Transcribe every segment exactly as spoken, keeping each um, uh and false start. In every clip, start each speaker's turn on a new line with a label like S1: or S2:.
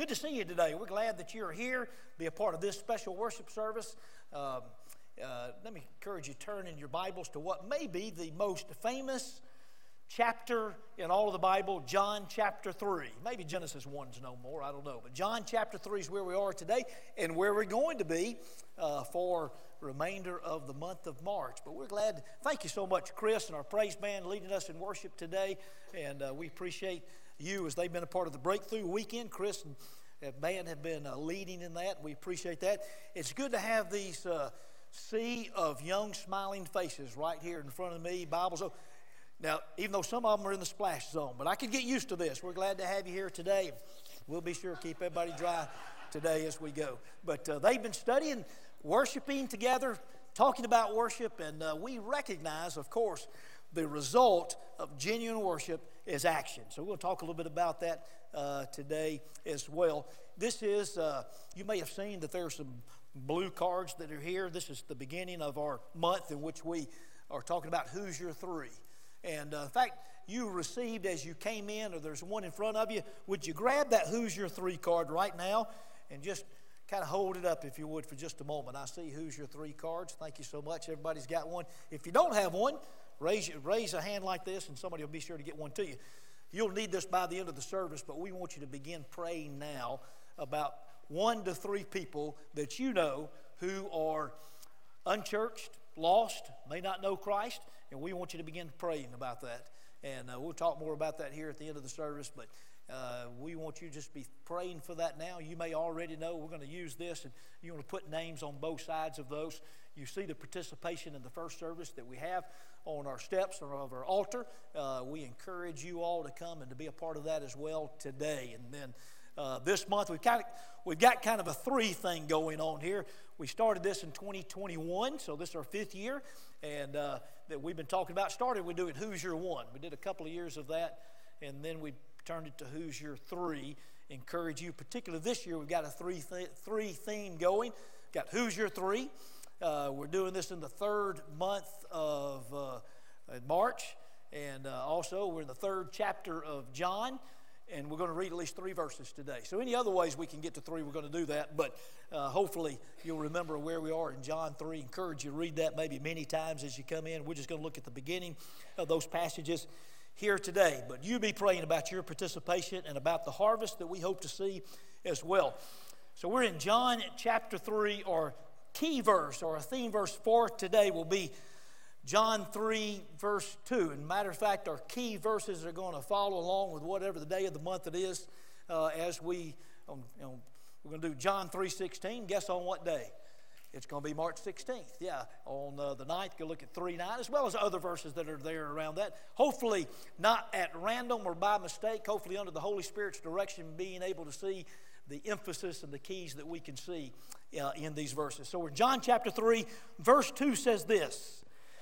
S1: good to see you today. We're glad that you're here, be a part of this special worship service. Um, uh, let me encourage you to turn in your Bibles to what may be the most famous chapter in all of the Bible, John chapter three. Maybe Genesis one's no more, I don't know. But John chapter three is where we are today and where we're going to be uh, for the remainder of the month of March. But we're glad. Thank you so much, Chris and our praise band leading us in worship today. And uh, we appreciate you as they've been a part of the Breakthrough Weekend. Chris and the band have been uh, leading in that. We appreciate that. It's good to have these uh, sea of young smiling faces right here in front of me. Bibles open. Now, even though some of them are in the splash zone, but I can get used to this. We're glad to have you here today. We'll be sure to keep everybody dry today as we go. But uh, they've been studying, worshiping together, talking about worship, and uh, we recognize, of course, the result of genuine worship is action. So we'll talk a little bit about that uh, today as well. This is, uh, you may have seen that there are some blue cards that are here. This is the beginning of our month in which we are talking about Who's Your Three. And uh, in fact, you received as you came in, or there's one in front of you, would you grab that Who's Your Three card right now and just kind of hold it up, if you would, for just a moment. I see Who's Your Three cards. Thank you so much. Everybody's got one. If you don't have one, raise, raise a hand like this, and somebody will be sure to get one to you. You'll need this by the end of the service, but we want you to begin praying now about one to three people that you know who are unchurched, lost, may not know Christ, and we want you to begin praying about that. And uh, we'll talk more about that here at the end of the service, but uh, we want you to just be praying for that now. You may already know we're going to use this, and you want to put names on both sides of those. You see the participation in the first service that we have on our steps or of our altar. Uh, we encourage you all to come and to be a part of that as well today. And then uh, this month we've kind of we've got kind of a three thing going on here. We started this in twenty twenty-one, so this is our fifth year, and uh, that we've been talking about. Started we do it Who's Your One. We did a couple of years of that, and then we turned it to Who's Your Three. Encourage you, particularly this year, we've got a three th- three theme going. Got Who's Your Three. Uh, we're doing this in the third month of uh, March, and uh, also we're in the third chapter of John, and we're going to read at least three verses today. So any other ways we can get to three, we're going to do that, but uh, hopefully you'll remember where we are in John three. Encourage you to read that maybe many times as you come in. We're just going to look at the beginning of those passages here today, but you be praying about your participation and about the harvest that we hope to see as well. So we're in John chapter three, or key verse, or a theme verse for today will be John three, verse two. And matter of fact, our key verses are going to follow along with whatever the day of the month it is uh, as we, um, you know, we're going to do John three sixteen. Guess on what day? It's going to be March sixteenth. Yeah, on uh, the ninth, go look at three nine, as well as other verses that are there around that. Hopefully not at random or by mistake, hopefully under the Holy Spirit's direction, being able to see the emphasis and the keys that we can see uh, in these verses. So we're in John chapter three, verse two says this.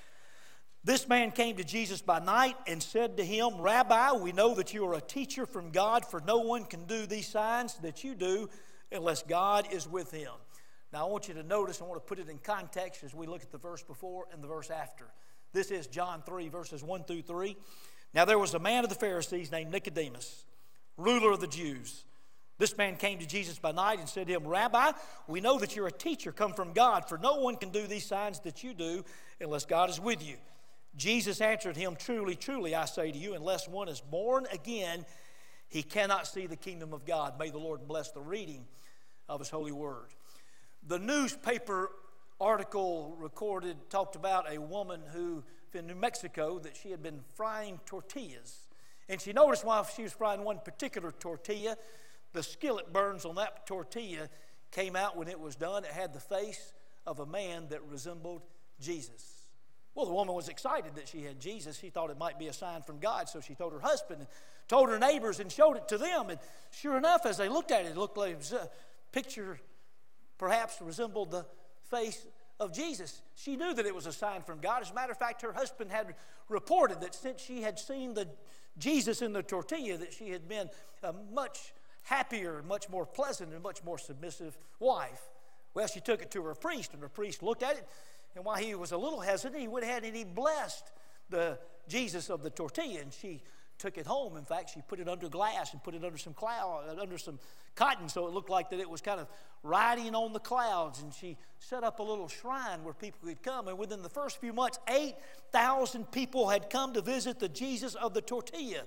S1: This man came to Jesus by night and said to him, Rabbi, we know that you are a teacher from God, for no one can do these signs that you do unless God is with him. Now I want you to notice, I want to put it in context as we look at the verse before and the verse after. This is John three, verses one through three. Now there was a man of the Pharisees named Nicodemus, ruler of the Jews. This man came to Jesus by night and said to him, Rabbi, we know that you're a teacher come from God, for no one can do these signs that you do unless God is with you. Jesus answered him, Truly, truly, I say to you, unless one is born again, he cannot see the kingdom of God. May the Lord bless the reading of his holy word. The newspaper article recorded, talked about a woman who, in New Mexico, that she had been frying tortillas. And she noticed while she was frying one particular tortilla, the skillet burns on that tortilla came out when it was done. It had the face of a man that resembled Jesus. Well, the woman was excited that she had Jesus. She thought it might be a sign from God, so she told her husband and told her neighbors and showed it to them. And sure enough, as they looked at it, it looked like it was a picture perhaps resembled the face of Jesus. She knew that it was a sign from God. As a matter of fact, her husband had reported that since she had seen the Jesus in the tortilla, that she had been a much happier, much more pleasant, and much more submissive wife. Well, she took it to her priest, and her priest looked at it, and while he was a little hesitant, he went ahead and he blessed the Jesus of the tortilla, and she took it home. In fact, she put it under glass and put it under some cloud, under some cotton, so it looked like that it was kind of riding on the clouds. And she set up a little shrine where people could come. And within the first few months, eight thousand people had come to visit the Jesus of the tortilla.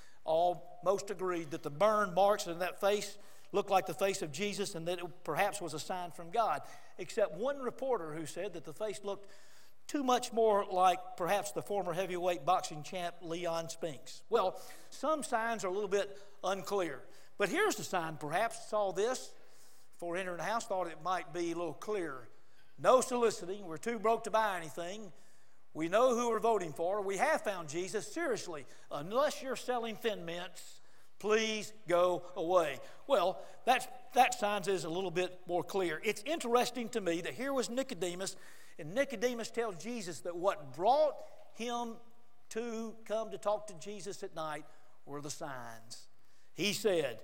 S1: All most agreed that the burn marks in that face looked like the face of Jesus, and that it perhaps was a sign from God, except one reporter who said that the face looked too much more like perhaps the former heavyweight boxing champ Leon Spinks. Well, some signs are a little bit unclear. But here's the sign, perhaps, saw this before entering the house, thought it might be a little clearer. No soliciting. We're too broke to buy anything. We know who we're voting for. We have found Jesus. Seriously, unless you're selling Thin Mints, please go away. Well, that's, that sign is a little bit more clear. It's interesting to me that here was Nicodemus, and Nicodemus tells Jesus that what brought him to come to talk to Jesus at night were the signs. He said,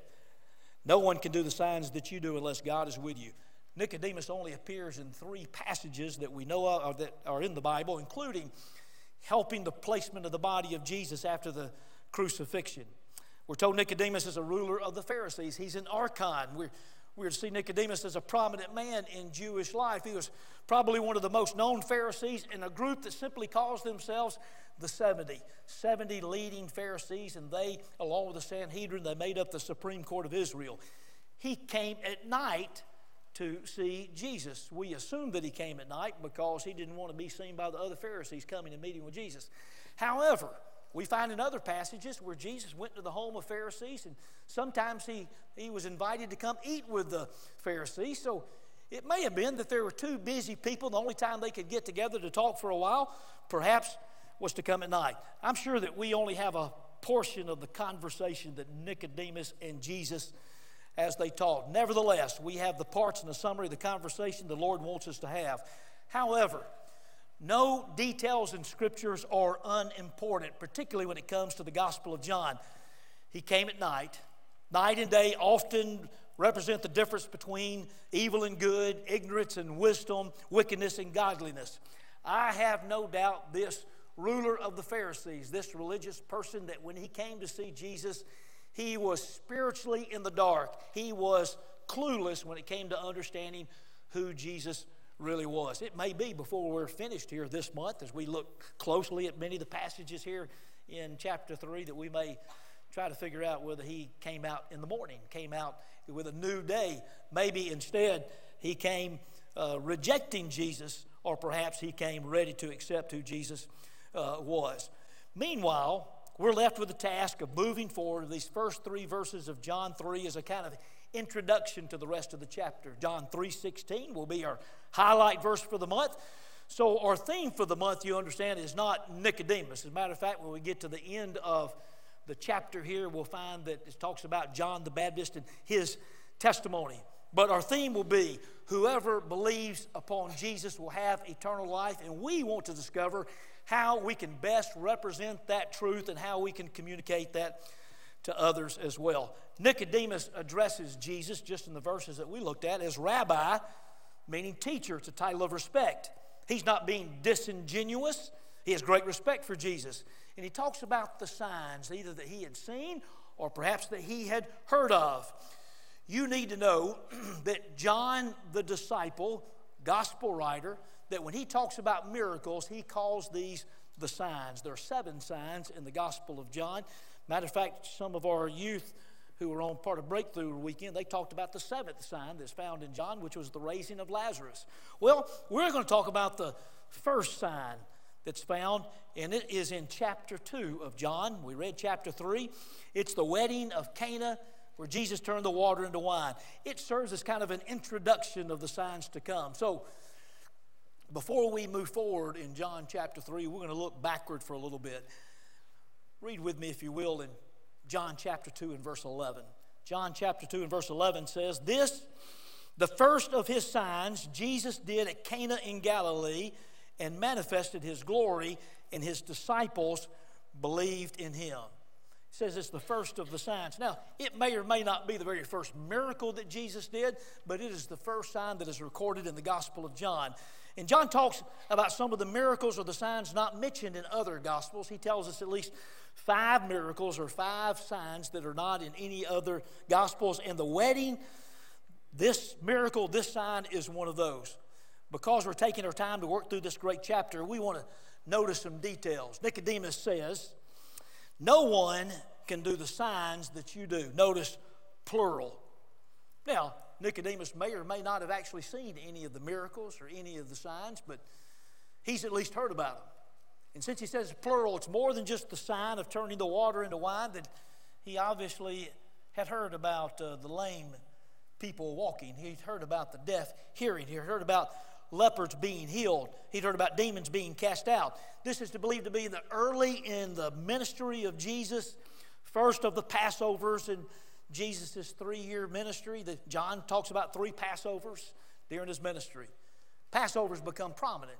S1: no one can do the signs that you do unless God is with you. Nicodemus only appears in three passages that we know of, or that are in the Bible, including helping the placement of the body of Jesus after the crucifixion. We're told Nicodemus is a ruler of the Pharisees. He's an archon. We're, we're to see Nicodemus as a prominent man in Jewish life. He was probably one of the most known Pharisees in a group that simply calls themselves the seventy. seventy leading Pharisees, and they, along with the Sanhedrin, they made up the Supreme Court of Israel. He came at night to see Jesus. We assume that he came at night because he didn't want to be seen by the other Pharisees coming and meeting with Jesus. However, we find in other passages where Jesus went to the home of Pharisees, and sometimes he, he was invited to come eat with the Pharisees. So it may have been that there were two busy people, and the only time they could get together to talk for a while perhaps was to come at night. I'm sure that we only have a portion of the conversation that Nicodemus and Jesus as they talked. Nevertheless, we have the parts and the summary of the conversation the Lord wants us to have. However, no details in Scriptures are unimportant, particularly when it comes to the Gospel of John. He came at night. Night and day often represent the difference between evil and good, ignorance and wisdom, wickedness and godliness. I have no doubt this ruler of the Pharisees, this religious person, that when he came to see Jesus, he was spiritually in the dark. He was clueless when it came to understanding who Jesus really was. It may be before we're finished here this month, as we look closely at many of the passages here in chapter three, that we may try to figure out whether he came out in the morning, came out with a new day. Maybe instead he came uh, rejecting Jesus, or perhaps he came ready to accept who Jesus uh, was. Meanwhile, we're left with the task of moving forward. These first three verses of John three as a kind of introduction to the rest of the chapter. John three sixteen will be our highlight verse for the month. So our theme for the month, you understand, is not Nicodemus. As a matter of fact, when we get to the end of the chapter here, we'll find that it talks about John the Baptist and his testimony. But our theme will be, whoever believes upon Jesus will have eternal life, and we want to discover how we can best represent that truth and how we can communicate that to others as well. Nicodemus addresses Jesus, just in the verses that we looked at, as rabbi, meaning teacher. It's a title of respect. He's not being disingenuous. He has great respect for Jesus. And he talks about the signs, either that he had seen or perhaps that he had heard of. You need to know that John the disciple, gospel writer, that when he talks about miracles, he calls these the signs. There are seven signs in the Gospel of John. Matter of fact, some of our youth who were on part of Breakthrough Weekend, they talked about the seventh sign that's found in John, which was the raising of Lazarus. Well, we're going to talk about the first sign that's found, and it is in chapter two of John. We read chapter three. It's the wedding of Cana, where Jesus turned the water into wine. It serves as kind of an introduction of the signs to come. So, before we move forward in John chapter three, we're going to look backward for a little bit. Read with me, if you will, in John chapter two and verse eleven. John chapter two and verse eleven says, "This, the first of his signs, Jesus did at Cana in Galilee, and manifested his glory, and his disciples believed in him." It says it's the first of the signs. Now, it may or may not be the very first miracle that Jesus did, but it is the first sign that is recorded in the Gospel of John. And John talks about some of the miracles or the signs not mentioned in other Gospels. He tells us at least five miracles or five signs that are not in any other Gospels. And the wedding, this miracle, this sign is one of those. Because we're taking our time to work through this great chapter, we want to notice some details. Nicodemus says, no one can do the signs that you do. Notice plural. Now, Nicodemus may or may not have actually seen any of the miracles or any of the signs, but he's at least heard about them. And since he says plural, it's more than just the sign of turning the water into wine, that he obviously had heard about uh, the lame people walking. He'd heard about the deaf hearing. He heard about lepers being healed. He'd heard about demons being cast out. This is to believe to be the early in the ministry of Jesus, first of the Passovers in Jesus' three-year ministry. That John talks about three Passovers during his ministry. Passovers become prominent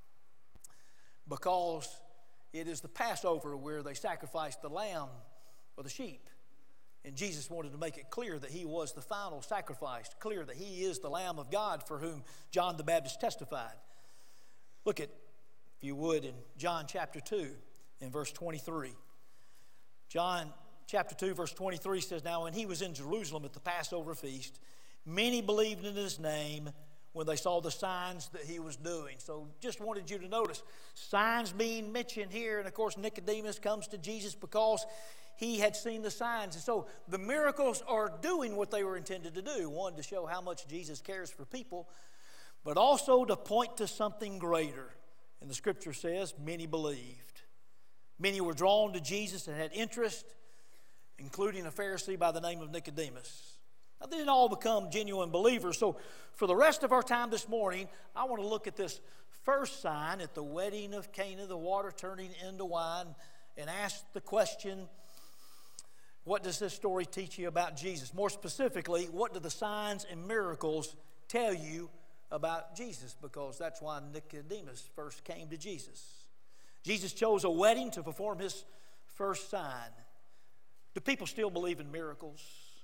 S1: because it is the Passover where they sacrificed the lamb or the sheep. And Jesus wanted to make it clear that he was the final sacrifice, clear that he is the Lamb of God for whom John the Baptist testified. Look at, if you would, in John chapter two, in verse twenty-three. John chapter two, verse twenty-three says, now when he was in Jerusalem at the Passover feast, many believed in his name when they saw the signs that he was doing. So just wanted you to notice signs being mentioned here. And of course, Nicodemus comes to Jesus because he had seen the signs. And so the miracles are doing what they were intended to do. One, to show how much Jesus cares for people, but also to point to something greater. And the scripture says, many believed. Many were drawn to Jesus and had interest, including a Pharisee by the name of Nicodemus. Now, they didn't all become genuine believers. So for the rest of our time this morning, I want to look at this first sign at the wedding of Cana, the water turning into wine, and ask the question, what does this story teach you about Jesus? More specifically, what do the signs and miracles tell you about Jesus? Because that's why Nicodemus first came to Jesus. Jesus chose a wedding to perform his first sign. Do people still believe in miracles?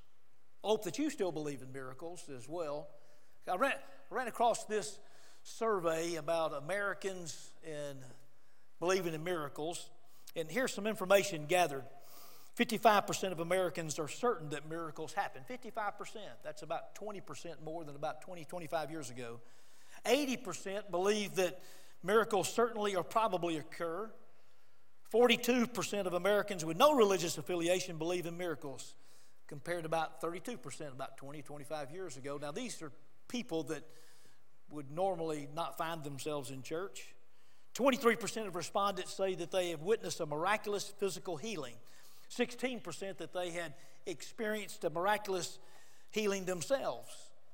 S1: I hope that you still believe in miracles as well. I ran, ran across this survey about Americans and believing in miracles, and here's some information gathered. fifty-five percent of Americans are certain that miracles happen. fifty-five percent. That's about twenty percent more than about twenty, twenty-five years ago. eighty percent believe that miracles certainly or probably occur. forty-two percent of Americans with no religious affiliation believe in miracles, compared to about thirty-two percent about twenty, twenty-five years ago. Now, these are people that would normally not find themselves in church. twenty-three percent of respondents say that they have witnessed a miraculous physical healing. sixteen percent that they had experienced a miraculous healing themselves.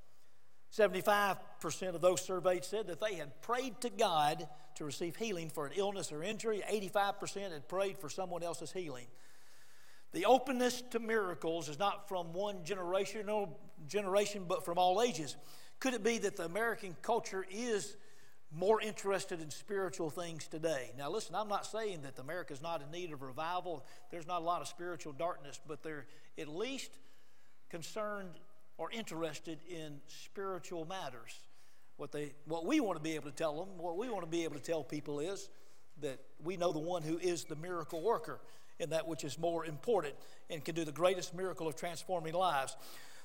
S1: seventy-five percent of those surveyed said that they had prayed to God to receive healing for an illness or injury. eighty-five percent had prayed for someone else's healing. The openness to miracles is not from one generational generation, but from all ages. Could it be that the American culture is more interested in spiritual things today? Now listen, I'm not saying that America is not in need of revival. There's not a lot of spiritual darkness, but they're at least concerned or interested in spiritual matters. What they, what we want to be able to tell them, what we want to be able to tell people is that we know the one who is the miracle worker, and that which is more important and can do the greatest miracle of transforming lives.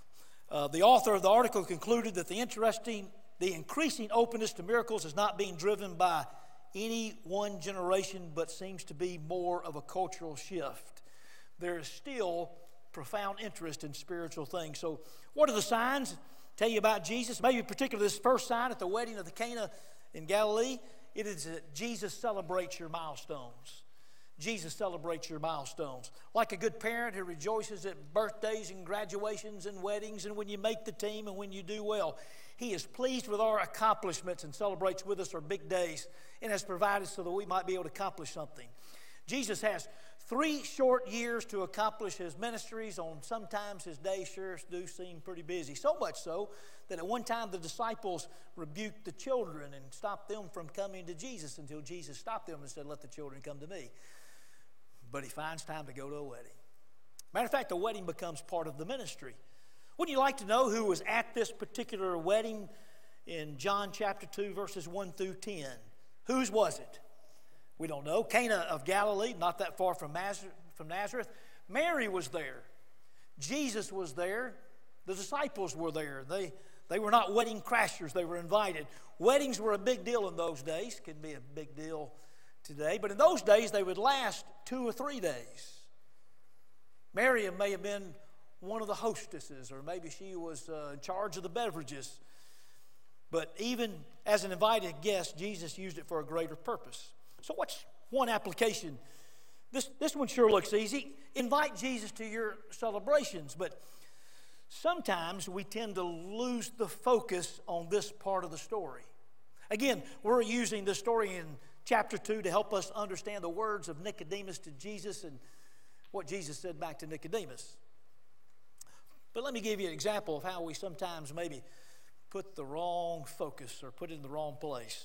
S1: Uh, the author of the article concluded that the interesting, the increasing openness to miracles is not being driven by any one generation, but seems to be more of a cultural shift. There is still profound interest in spiritual things. So what are the signs tell you about Jesus? Maybe particularly this first sign at the wedding of the Cana in Galilee. It is that Jesus celebrates your milestones. Jesus celebrates your milestones. Like a good parent who rejoices at birthdays and graduations and weddings and when you make the team and when you do well. He is pleased with our accomplishments and celebrates with us our big days and has provided so that we might be able to accomplish something. Jesus has three short years to accomplish his ministries. On sometimes his days sure do seem pretty busy. So much so that at one time the disciples rebuked the children and stopped them from coming to Jesus until Jesus stopped them and said, "Let the children come to me." But he finds time to go to a wedding. Matter of fact, the wedding becomes part of the ministry. Wouldn't you like to know who was at this particular wedding in John chapter two, verses one through ten? Whose was it? We don't know. Cana of Galilee, not that far from Nazareth. Mary was there. Jesus was there. The disciples were there. They, they were not wedding crashers. They were invited. Weddings were a big deal in those days. Can be a big deal today. But in those days, they would last two or three days. Mary may have been one of the hostesses, or maybe she was uh, in charge of the beverages. But even as an invited guest, Jesus used it for a greater purpose. So what's one application? This, this one sure looks easy. Invite Jesus to your celebrations. But sometimes we tend to lose the focus on this part of the story. Again, we're using this story in chapter two to help us understand the words of Nicodemus to Jesus and what Jesus said back to Nicodemus. But let me give you an example of how we sometimes maybe put the wrong focus or put it in the wrong place.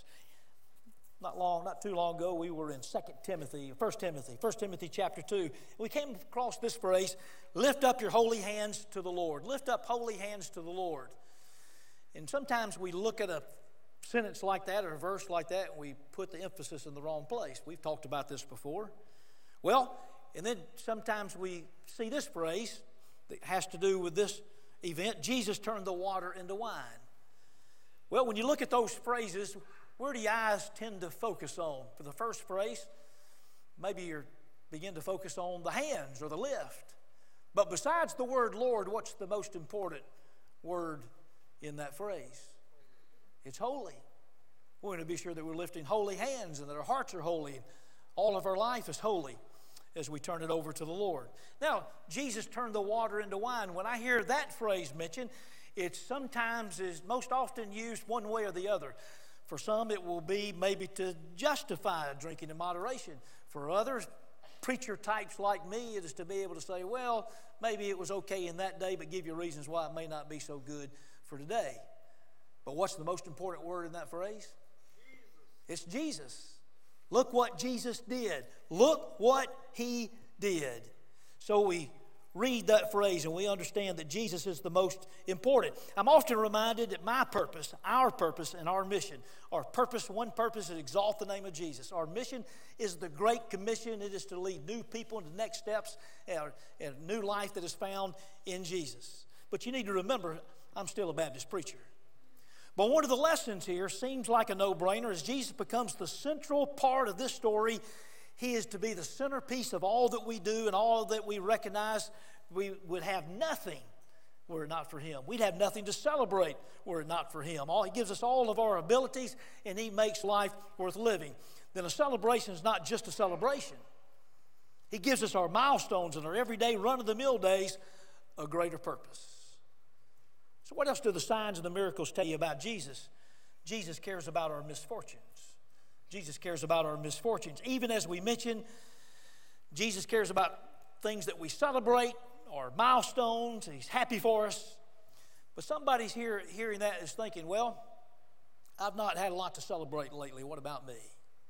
S1: Not long, not too long ago, we were in Second Timothy, First Timothy, First Timothy chapter two. We came across this phrase, lift up your holy hands to the Lord. Lift up holy hands to the Lord. And sometimes we look at a sentence like that or a verse like that and we put the emphasis in the wrong place. We've talked about this before. Well, and then sometimes we see this phrase that has to do with this event. Jesus turned the water into wine. Well, when you look at those phrases, where do your eyes tend to focus on? For the first phrase, maybe you begin to focus on the hands or the lift. But besides the word Lord, what's the most important word in that phrase? It's holy. We're going to be sure that we're lifting holy hands and that our hearts are holy and all of our life is holy as we turn it over to the Lord. Now, Jesus turned the water into wine. When I hear that phrase mentioned, it sometimes is most often used one way or the other. For some, it will be maybe to justify drinking in moderation. For others, preacher types like me, it is to be able to say, well, maybe it was okay in that day, but give you reasons why it may not be so good for today. But what's the most important word in that phrase? Jesus. It's Jesus. Look what Jesus did. Look what he did. So we read that phrase and we understand that Jesus is the most important. I'm often reminded that my purpose, our purpose, and our mission, our purpose, one purpose is exalt the name of Jesus. Our mission is the Great Commission. It is to lead new people into the next steps and a new life that is found in Jesus. But you need to remember, I'm still a Baptist preacher. But one of the lessons here seems like a no-brainer as Jesus becomes the central part of this story. He is to be the centerpiece of all that we do and all that we recognize. We would have nothing were it not for him. We'd have nothing to celebrate were it not for him. All, he gives us all of our abilities and he makes life worth living. Then a celebration is not just a celebration. He gives us our milestones and our everyday run-of-the-mill days a greater purpose. So what else do the signs and the miracles tell you about Jesus? Jesus cares about our misfortunes. Jesus cares about our misfortunes. Even as we mentioned, Jesus cares about things that we celebrate, our milestones. He's happy for us. But somebody's here hearing that is thinking, well, I've not had a lot to celebrate lately. What about me?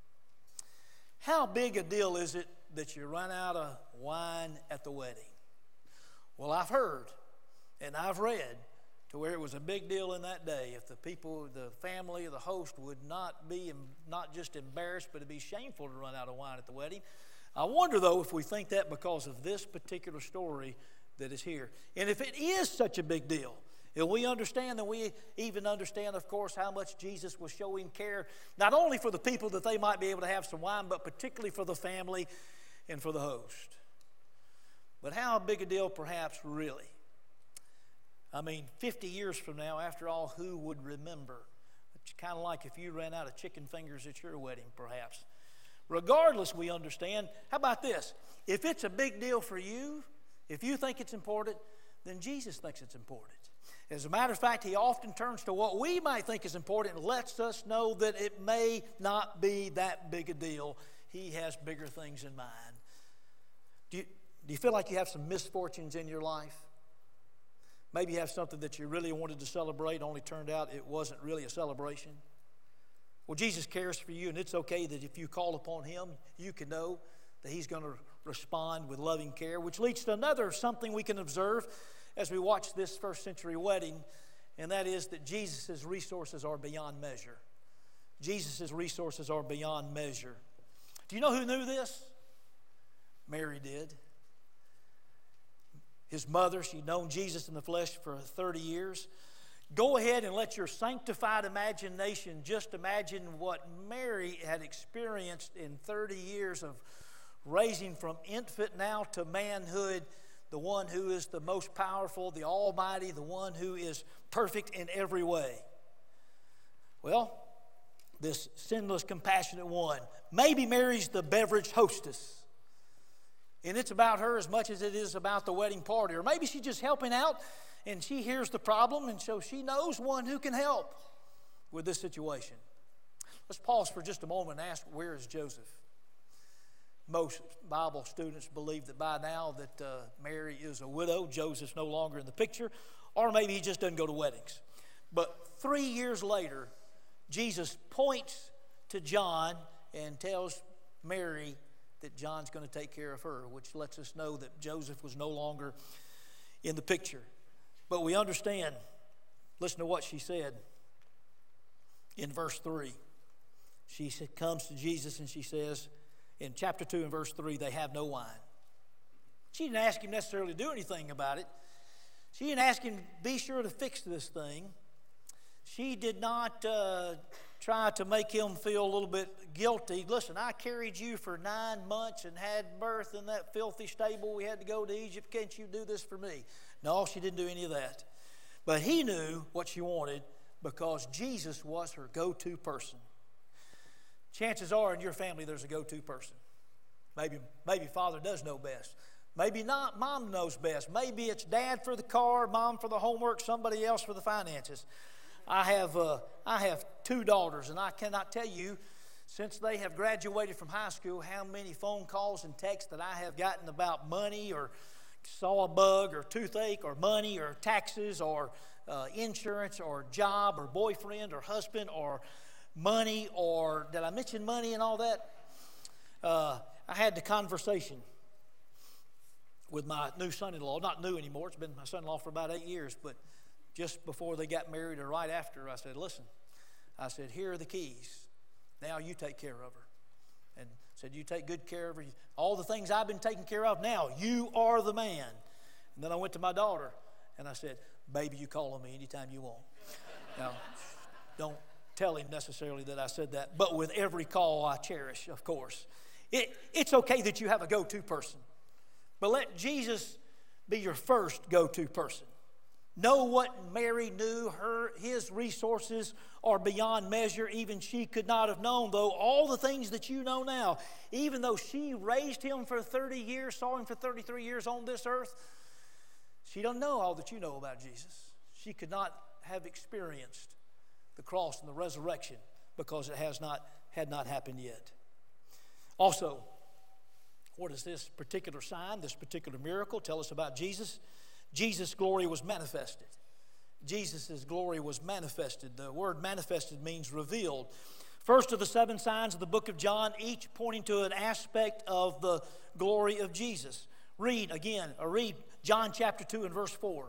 S1: How big a deal is it that you run out of wine at the wedding? Well, I've heard and I've read to where it was a big deal in that day if the people, the family, the host would not be not just embarrassed, but it'd be shameful to run out of wine at the wedding. I wonder, though, if we think that because of this particular story that is here. And if it is such a big deal, if we understand, then we even understand, of course, how much Jesus was showing care, not only for the people that they might be able to have some wine, but particularly for the family and for the host. But how big a deal, perhaps, really? I mean, fifty years from now, after all, who would remember? It's kind of like if you ran out of chicken fingers at your wedding, perhaps. Regardless, we understand. How about this? If it's a big deal for you, if you think it's important, then Jesus thinks it's important. As a matter of fact, he often turns to what we might think is important and lets us know that it may not be that big a deal. He has bigger things in mind. Do you, do you feel like you have some misfortunes in your life? Maybe you have something that you really wanted to celebrate, only turned out it wasn't really a celebration. Well, Jesus cares for you, and it's okay that if you call upon him, you can know that he's going to respond with loving care, which leads to another something we can observe as we watch this first century wedding, and that is that Jesus' resources are beyond measure. Jesus' resources are beyond measure. Do you know who knew this? Mary did. His mother, she'd known Jesus in the flesh for thirty years. Go ahead and let your sanctified imagination just imagine what Mary had experienced in thirty years of raising from infant now to manhood, the one who is the most powerful, the Almighty, the one who is perfect in every way. Well, this sinless, compassionate one. Maybe Mary's the beverage hostess. And it's about her as much as it is about the wedding party. Or maybe she's just helping out and she hears the problem, and so she knows one who can help with this situation. Let's pause for just a moment and ask, where is Joseph? Most Bible students believe that by now that uh, Mary is a widow. Joseph's no longer in the picture. Or maybe he just doesn't go to weddings. But three years later, Jesus points to John and tells Mary that John's going to take care of her, which lets us know that Joseph was no longer in the picture. But we understand, listen to what she said in verse three. She comes to Jesus and she says, in chapter two and verse three, they have no wine. She didn't ask him necessarily to do anything about it. She didn't ask him to be sure to fix this thing. She did not uh, try to make him feel a little bit guilty. Listen, I carried you for nine months and had birth in that filthy stable. We had to go to Egypt. Can't you do this for me? No, she didn't do any of that. But he knew what she wanted because Jesus was her go-to person. Chances are in your family there's a go-to person. Maybe, maybe father does know best. Maybe not, mom knows best. Maybe it's dad for the car, mom for the homework, somebody else for the finances. I have uh, I have two daughters, and I cannot tell you, since they have graduated from high school, how many phone calls and texts that I have gotten about money or saw a bug or toothache or money or taxes or uh, insurance or job or boyfriend or husband or money or, did I mention money and all that? Uh, I had the conversation with my new son-in-law, not new anymore, it's been my son-in-law for about eight years, but just before they got married or right after, I said, listen, I said, here are the keys. Now you take care of her. And said, you take good care of her. All the things I've been taking care of, now you are the man. And then I went to my daughter and I said, baby, you call on me anytime you want. Now, don't tell him necessarily that I said that, but with every call I cherish, of course. It, it's okay that you have a go-to person, but let Jesus be your first go-to person. Know what Mary knew. Her, his resources are beyond measure. Even she could not have known, though, all the things that you know now. Even though she raised him for thirty years, saw him for thirty-three years on this earth, she doesn't know all that you know about Jesus. She could not have experienced the cross and the resurrection because it has not had not happened yet. Also, what does this particular sign, this particular miracle tell us about Jesus? Jesus' glory was manifested. Jesus' glory was manifested. The word manifested means revealed. First of the seven signs of the book of John, each pointing to an aspect of the glory of Jesus. Read again, or read John chapter two and verse four.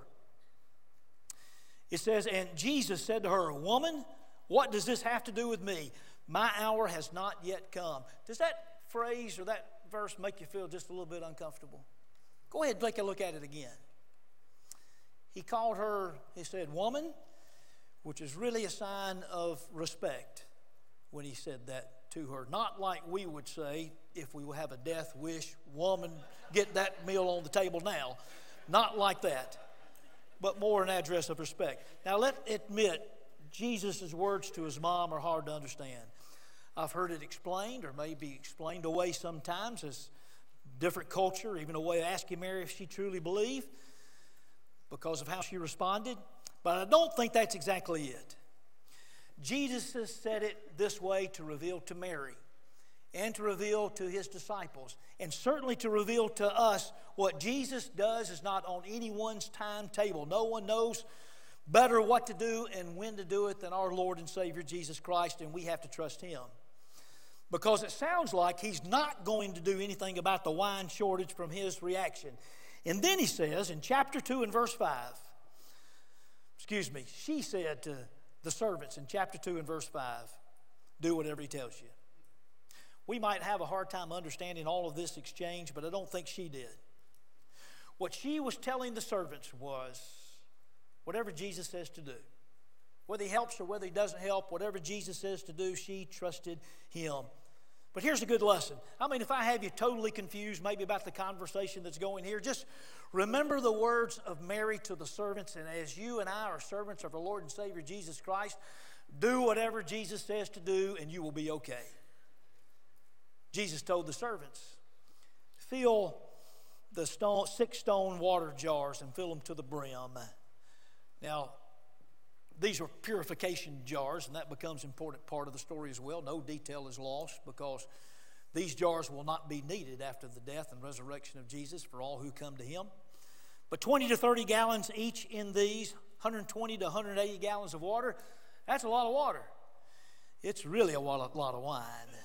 S1: It says, and Jesus said to her, woman, what does this have to do with me? My hour has not yet come. Does that phrase or that verse make you feel just a little bit uncomfortable? Go ahead and take a look at it again. He called her, he said, woman, which is really a sign of respect when he said that to her. Not like we would say if we have a death wish, woman, get that meal on the table now. Not like that, but more an address of respect. Now, let's admit, Jesus' words to his mom are hard to understand. I've heard it explained, or maybe explained away sometimes as different culture, even a way of asking Mary if she truly believed, because of how she responded. But I don't think that's exactly it. Jesus has said it this way to reveal to Mary and to reveal to his disciples, and certainly to reveal to us what Jesus does is not on anyone's timetable. No one knows better what to do and when to do it than our Lord and Savior Jesus Christ, and we have to trust him. Because it sounds like he's not going to do anything about the wine shortage from his reaction. And then he says in chapter two and verse five, excuse me, she said to the servants in chapter two and verse five, do whatever he tells you. We might have a hard time understanding all of this exchange, but I don't think she did. What she was telling the servants was, whatever Jesus says to do, whether he helps or whether he doesn't help, whatever Jesus says to do, she trusted him. But here's a good lesson. I mean, if I have you totally confused maybe about the conversation that's going here, just remember the words of Mary to the servants. And as you and I are servants of our Lord and Savior Jesus Christ, do whatever Jesus says to do and you will be okay. Jesus told the servants, fill the stone, six stone water jars and fill them to the brim. Now, these are purification jars, and that becomes an important part of the story as well. No detail is lost because these jars will not be needed after the death and resurrection of Jesus for all who come to him. But twenty to thirty gallons each in these, one hundred twenty to one hundred eighty gallons of water, that's a lot of water. It's really a lot of wine.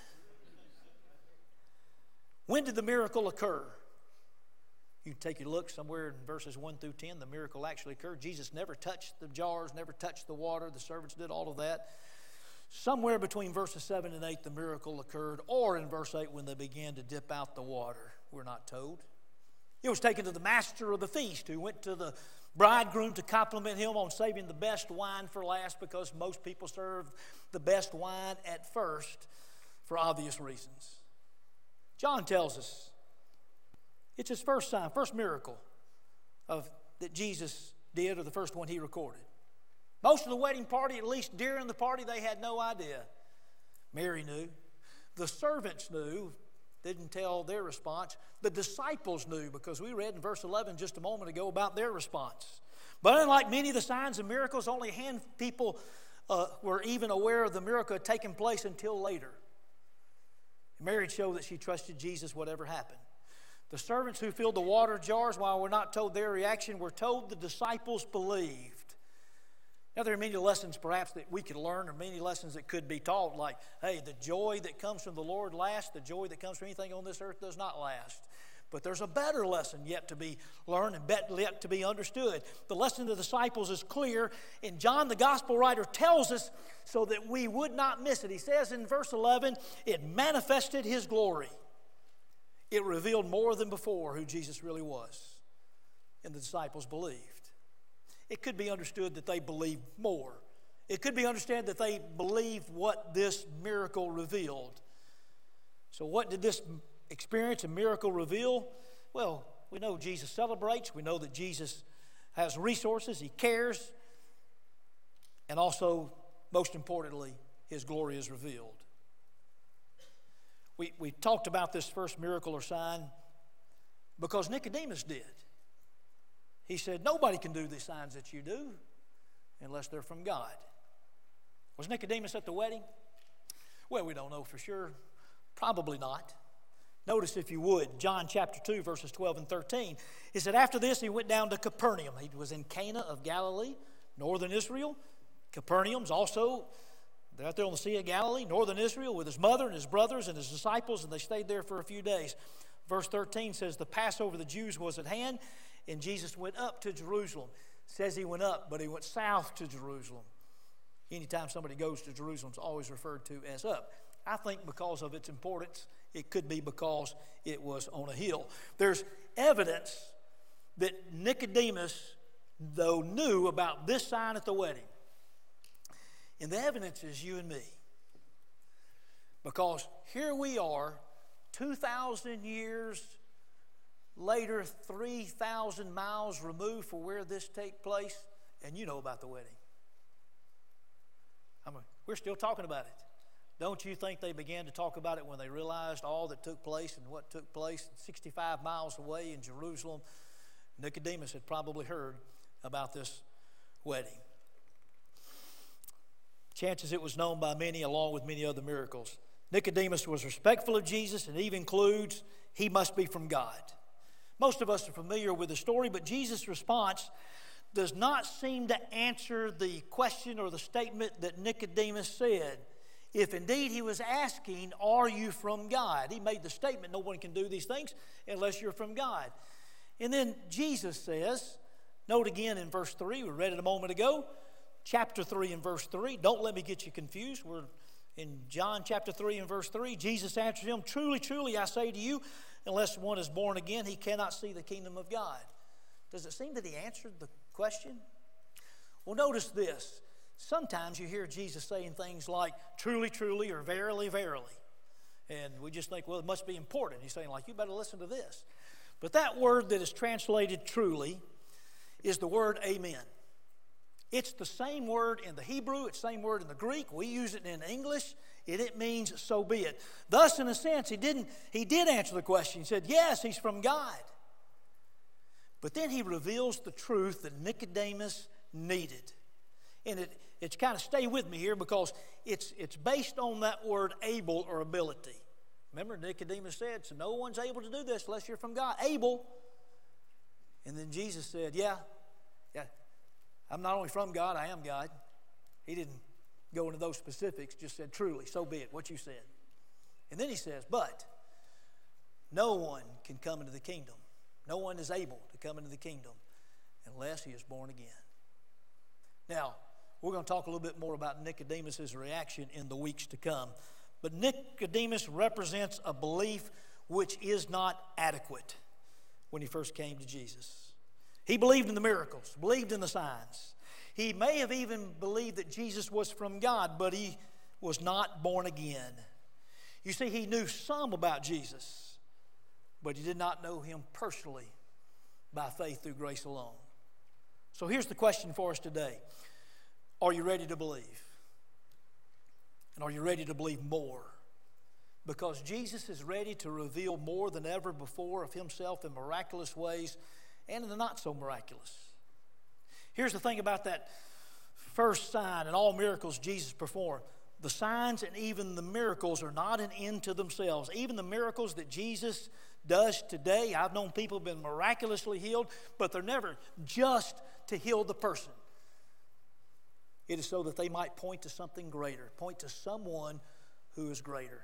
S1: When did the miracle occur? You can take a look somewhere in verses one through ten. The miracle actually occurred. Jesus never touched the jars, never touched the water. The servants did all of that. Somewhere between verses seven and eight, the miracle occurred, or in verse eight when they began to dip out the water. We're not told. It was taken to the master of the feast, who went to the bridegroom to compliment him on saving the best wine for last, because most people serve the best wine at first for obvious reasons. John tells us it's his first sign, first miracle of that Jesus did, or the first one he recorded. Most of the wedding party, at least during the party, they had no idea. Mary knew. The servants knew, didn't tell their response. The disciples knew, because we read in verse eleven just a moment ago about their response. But unlike many of the signs and miracles, only a handful of people uh, were even aware of the miracle had taken place until later. Mary showed that she trusted Jesus whatever happened. The servants who filled the water jars, while we're not told their reaction, were told the disciples believed. Now, there are many lessons perhaps that we could learn, or many lessons that could be taught, like, hey, the joy that comes from the Lord lasts. The joy that comes from anything on this earth does not last. But there's a better lesson yet to be learned and yet to be understood. The lesson of the disciples is clear, and John, the gospel writer, tells us so that we would not miss it. He says in verse eleven, it manifested his glory. It revealed more than before who Jesus really was, and the disciples believed. It could be understood that they believed more. It could be understood that they believed what this miracle revealed. So what did this experience and miracle reveal? Well, we know Jesus celebrates. We know that Jesus has resources. He cares. And also, most importantly, his glory is revealed. We, we talked about this first miracle or sign because Nicodemus did. He said, nobody can do these signs that you do unless they're from God. Was Nicodemus at the wedding? Well, we don't know for sure. Probably not. Notice, if you would, John chapter two, verses twelve and thirteen. He said, after this, he went down to Capernaum. He was in Cana of Galilee, northern Israel. Capernaum's also they're out there on the Sea of Galilee, northern Israel, with his mother and his brothers and his disciples, and they stayed there for a few days. Verse thirteen says, the Passover of the Jews was at hand, and Jesus went up to Jerusalem. It says he went up, but he went south to Jerusalem. Anytime somebody goes to Jerusalem, it's always referred to as up. I think because of its importance, it could be because it was on a hill. There's evidence that Nicodemus, though, knew about this sign at the wedding. And the evidence is you and me. Because here we are, two thousand years later, three thousand miles removed from where this take place, and you know about the wedding. I mean, we're still talking about it. Don't you think they began to talk about it when they realized all that took place and what took place sixty-five miles away in Jerusalem? Nicodemus had probably heard about this wedding. Chances it was known by many, along with many other miracles. Nicodemus was respectful of Jesus, and even includes, he must be from God. Most of us are familiar with the story, but Jesus' response does not seem to answer the question or the statement that Nicodemus said. If indeed he was asking, are you from God? He made the statement, no one can do these things unless you're from God. And then Jesus says, note again in verse three, we read it a moment ago, chapter three and verse three. Don't let me get you confused. We're In John chapter three and verse three, Jesus answered him, "Truly, truly, I say to you, unless one is born again, he cannot see the kingdom of God." Does it seem that he answered the question? Well, notice this. Sometimes you hear Jesus saying things like, "Truly, truly," or "Verily, verily." And we just think, well, it must be important. He's saying, like, you better listen to this. But that word that is translated truly is the word amen. It's the same word in the Hebrew, it's the same word in the Greek. We use it in English, and it means so be it. Thus, in a sense, he didn't, he did answer the question. He said, yes, he's from God. But then he reveals the truth that Nicodemus needed. And it, it's kind of, stay with me here, because it's, it's based on that word able or ability. Remember, Nicodemus said, so no one's able to do this unless you're from God. Able. And then Jesus said, yeah, yeah, I'm not only from God, I am God. He didn't go into those specifics, just said, truly, so be it, what you said. And then he says, but no one can come into the kingdom. No one is able to come into the kingdom unless he is born again. Now, we're going to talk a little bit more about Nicodemus' reaction in the weeks to come. But Nicodemus represents a belief which is not adequate when he first came to Jesus. He believed in the miracles, believed in the signs. He may have even believed that Jesus was from God, but he was not born again. You see, he knew some about Jesus, but he did not know him personally by faith through grace alone. So here's the question for us today. Are you ready to believe? And are you ready to believe more? Because Jesus is ready to reveal more than ever before of himself in miraculous ways and in the not so miraculous. Here's the thing about that first sign and all miracles Jesus performed. The signs and even the miracles are not an end to themselves. Even the miracles that Jesus does today, I've known people have been miraculously healed, but they're never just to heal the person. It is so that they might point to something greater, point to someone who is greater.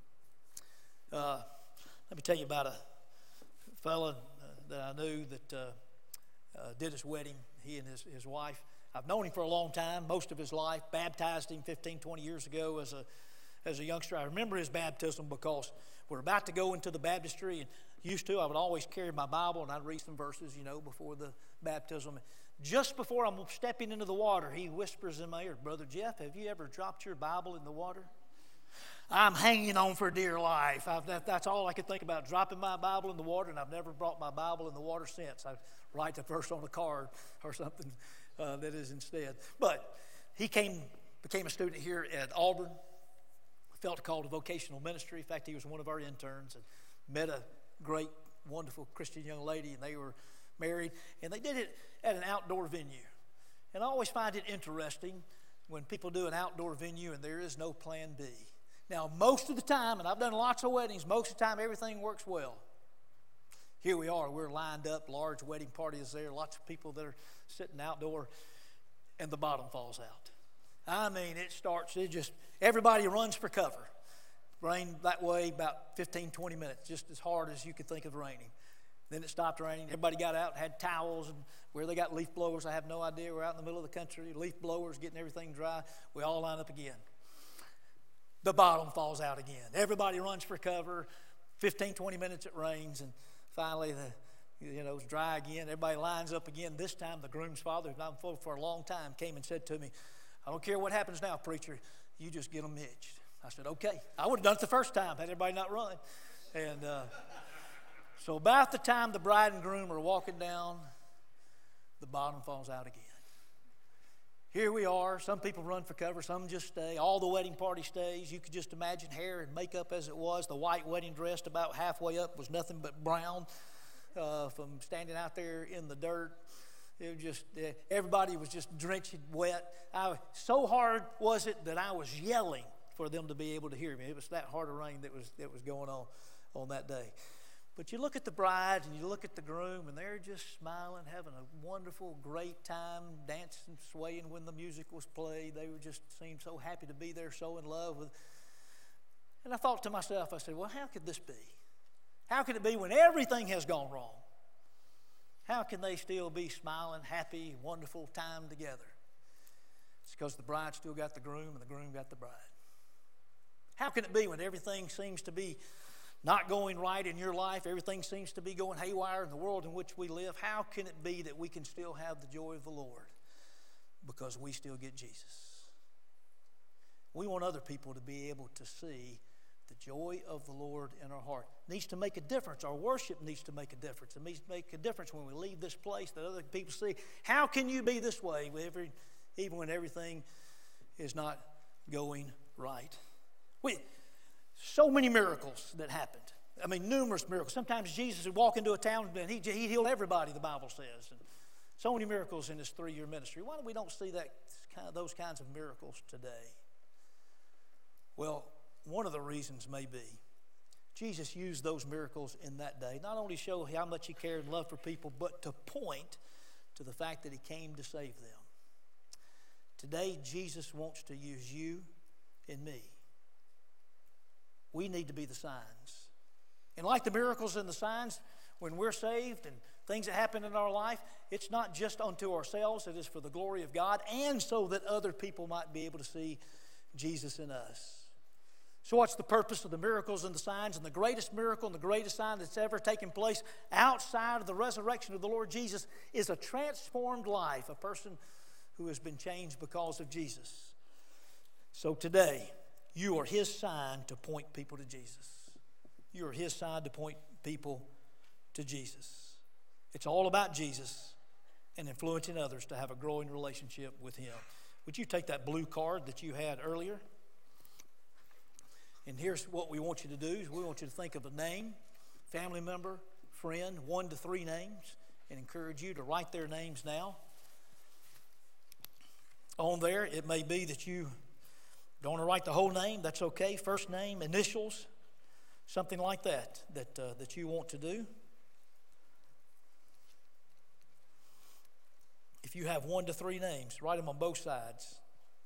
S1: Uh, let me tell you about a fellow uh, that I knew that uh, uh, did his wedding, he and his, his wife. I've known him for a long time, most of his life, baptized him fifteen, twenty years ago as a, as a youngster. I remember his baptism because we're about to go into the baptistry, and used to, I would always carry my Bible and I'd read some verses, you know, before the baptism. Just before I'm stepping into the water, he whispers in my ear, "Brother Jeff, have you ever dropped your Bible in the water?" I'm hanging on for dear life. I've, that, that's all I could think about, dropping my Bible in the water, and I've never brought my Bible in the water since. I write the verse on a card or something uh, that is instead. But he came, became a student here at Auburn, felt called to vocational ministry. In fact, he was one of our interns, and met a great, wonderful Christian young lady, and they were married, and they did it at an outdoor venue. And I always find it interesting when people do an outdoor venue and there is no plan B. Now, most of the time, and I've done lots of weddings, most of the time everything works well. Here we are, we're lined up, large wedding party is there, lots of people that are sitting outdoor, and the bottom falls out. I mean, it starts, it just, everybody runs for cover. Rained that way about fifteen, twenty minutes, just as hard as you could think of raining. Then it stopped raining. Everybody got out and had towels, and where they got leaf blowers, I have no idea. We're out in the middle of the country, leaf blowers, getting everything dry. We all line up again. The bottom falls out again. Everybody runs for cover. fifteen, twenty minutes it rains, and finally the, you know, it's dry again. Everybody lines up again. This time the groom's father, who's known for for a long time, came and said to me, "I don't care what happens now, preacher. You just get them hitched." I said, "Okay." I would have done it the first time had everybody not run. And uh, so about the time the bride and groom are walking down, the bottom falls out again. Here we are. Some people run for cover. Some just stay. All the wedding party stays. You could just imagine hair and makeup as it was. The white wedding dress about halfway up was nothing but brown uh, from standing out there in the dirt. It was just, uh, everybody was just drenched wet. I, so hard was it that I was yelling for them to be able to hear me. It was that hard of rain that was that was going on on that day. But you look at the bride and you look at the groom, and they're just smiling, having a wonderful, great time, dancing, swaying when the music was played. They were just seemed so happy to be there, so in love with. And I thought to myself, I said, well, how could this be? How could it be when everything has gone wrong? How can they still be smiling, happy, wonderful time together? It's because the bride still got the groom and the groom got the bride. How can it be when everything seems to be not going right in your life, everything seems to be going haywire in the world in which we live? How can it be that we can still have the joy of the Lord? Because we still get Jesus. We want other people to be able to see the joy of the Lord in our heart. It needs to make a difference. Our worship needs to make a difference. It needs to make a difference when we leave this place that other people see. How can you be this way every, even when everything is not going right? We, so many miracles that happened. I mean, numerous miracles. Sometimes Jesus would walk into a town and he, he healed everybody, the Bible says. And so many miracles in his three-year ministry. Why do we don't see that kind of, those kinds of miracles today? Well, one of the reasons may be Jesus used those miracles in that day, not only to show how much he cared and loved for people, but to point to the fact that he came to save them. Today, Jesus wants to use you and me. We need to be the signs. And like the miracles and the signs, when we're saved and things that happen in our life, it's not just unto ourselves, it is for the glory of God and so that other people might be able to see Jesus in us. So what's the purpose of the miracles and the signs? And the greatest miracle and the greatest sign that's ever taken place outside of the resurrection of the Lord Jesus is a transformed life, a person who has been changed because of Jesus. So today, you are his sign to point people to Jesus. You are his sign to point people to Jesus. It's all about Jesus and influencing others to have a growing relationship with him. Would you take that blue card that you had earlier? And here's what we want you to do. Is we want you to think of a name, family member, friend, one to three names, and encourage you to write their names now. On there, it may be that you don't want to write the whole name. That's okay. First name, initials, something like that, that, uh, that you want to do. If you have one to three names, write them on both sides.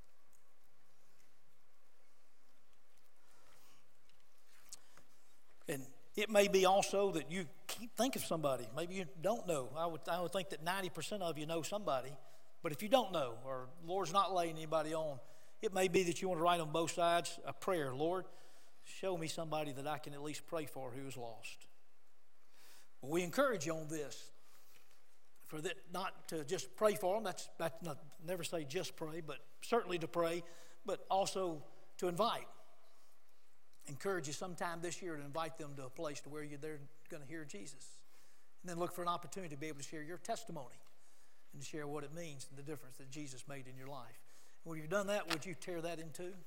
S1: And it may be also that you can't think of somebody. Maybe you don't know. I would, I would think that ninety percent of you know somebody. But if you don't know, or the Lord's not laying anybody on, it may be that you want to write on both sides a prayer. Lord, show me somebody that I can at least pray for who is lost. Well, we encourage you on this. For that, not to just pray for them. That's, that's not, never say just pray, but certainly to pray, but also to invite. Encourage you sometime this year to invite them to a place to where you're they're going to hear Jesus. And then look for an opportunity to be able to share your testimony and to share what it means and the difference that Jesus made in your life. And when you've done that, would you tear that in two?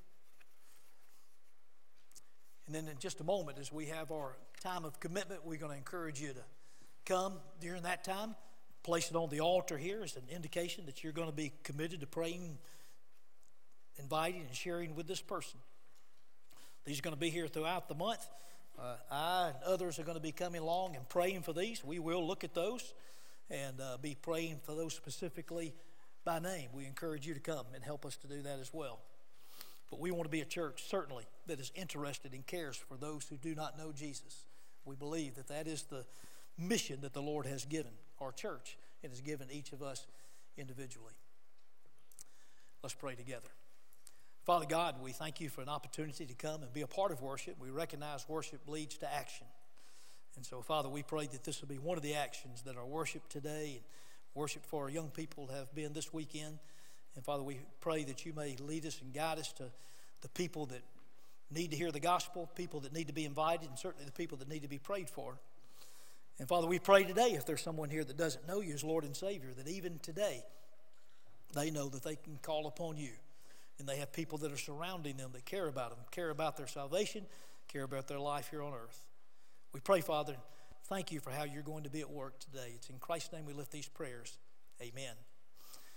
S1: And then in just a moment, as we have our time of commitment, we're going to encourage you to come during that time. Place it on the altar here as an indication that you're going to be committed to praying, inviting, and sharing with this person. These are going to be here throughout the month. Uh, I and others are going to be coming along and praying for these. We will look at those and uh, be praying for those specifically by name. We encourage you to come and help us to do that as well. But we want to be a church, certainly, that is interested and cares for those who do not know Jesus. We believe that that is the mission that the Lord has given our church and has given each of us individually. Let's pray together. Father God, we thank you for an opportunity to come and be a part of worship. We recognize worship leads to action. And so, Father, we pray that this will be one of the actions that our worship today and worship for our young people have been this weekend. And, Father, we pray that you may lead us and guide us to the people that need to hear the gospel, people that need to be invited, and certainly the people that need to be prayed for. And, Father, we pray today if there's someone here that doesn't know you as Lord and Savior, that even today they know that they can call upon you. And they have people that are surrounding them that care about them, care about their salvation, care about their life here on earth. We pray, Father, thank you for how you're going to be at work today. It's in Christ's name we lift these prayers. Amen.